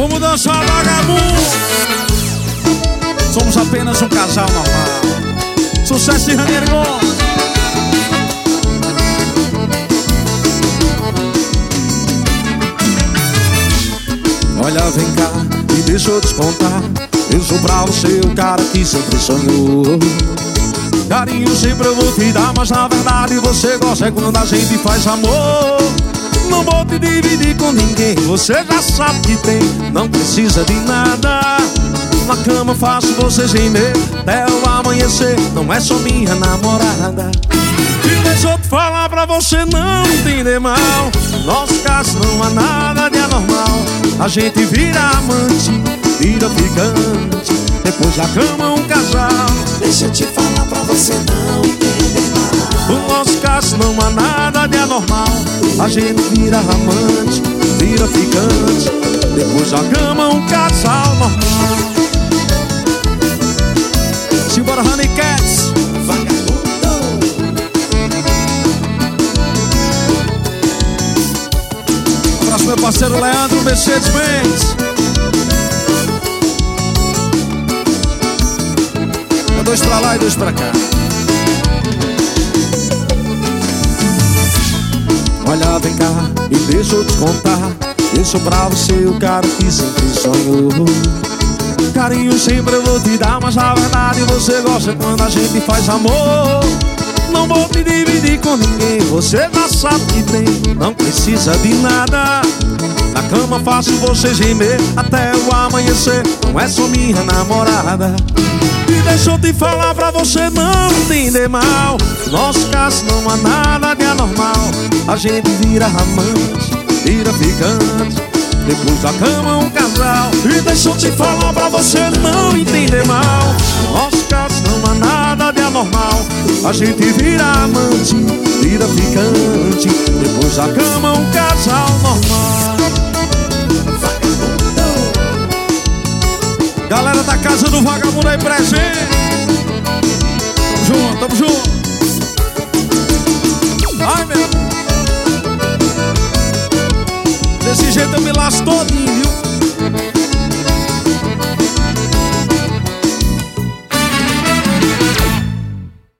Vamos dançar, vagabundo. Somos apenas um casal normal. Sucesso de Ranieri Gomes. Olha, vem cá e deixa eu te contar. Eu sou pra você o cara que sempre sonhou. Carinho sempre eu vou te dar, mas na verdade você gosta é quando a gente faz amor. Não vou te dividir com ninguém, você já sabe que tem. Não precisa de nada. Na cama faço você gemer até o amanhecer. Não é só minha namorada. E deixa eu te falar pra você não entender mal. Nosso caso não há nada de anormal. A gente vira amante, vira ficante, depois da cama um casal. Deixa eu te falar pra você não entender mal. No nosso caso não há nada de anormal. A gente vira amante, vira ficante, depois da cama um casal normal. Simbora, Honey Cats. Abraço meu parceiro Leandro Mercedes-Benz. É dois pra lá e dois pra cá. Olha, vem cá e deixa eu te contar. Eu sou pra você o cara que sempre sonhou. Carinho sempre eu vou te dar, mas na verdade você gosta quando a gente faz amor. Não vou te dividir com ninguém, você já sabe que tem. Não precisa de nada. Na cama faço você gemer até o amanhecer. Não é só minha namorada. E deixa eu te falar pra você não entender mal. Nosso caso não há nada de anormal. A gente vira amante, vira ficante, depois da cama um casal. E deixa eu te falar pra você não entender mal. Nosso caso não há nada de anormal. A gente vira amante, vira ficante, depois da cama um casal normal. Galera da casa do vagabundo aí presente. Tamo junto, tamo junto. Ai, meu. Desse jeito eu me lasco todinho, viu?